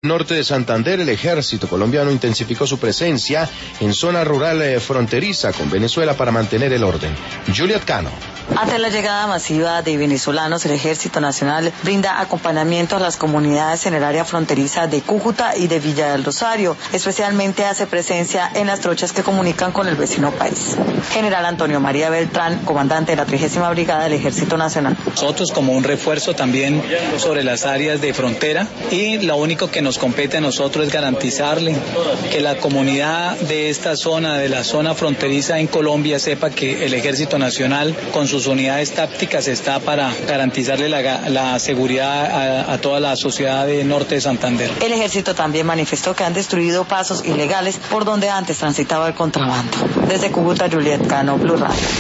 Norte de Santander, el ejército colombiano intensificó su presencia en zona rural fronteriza con Venezuela para mantener el orden. Juliet Cano. Ante la llegada masiva de venezolanos, el Ejército Nacional brinda acompañamiento a las comunidades en el área fronteriza de Cúcuta y de Villa del Rosario. Especialmente hace presencia en las trochas que comunican con el vecino país. General Antonio María Beltrán, comandante de la 30ª Brigada del Ejército Nacional. Nosotros como un refuerzo también sobre las áreas de frontera, y lo único que nos compete a nosotros es garantizarle que la comunidad de esta zona, de la zona fronteriza en Colombia, sepa que el Ejército Nacional con sus unidades tácticas está para garantizarle la seguridad a toda la sociedad del norte de Santander. El ejército también manifestó que han destruido pasos ilegales por donde antes transitaba el contrabando. Desde Cúcuta, Juliet Cano, Blue Radio.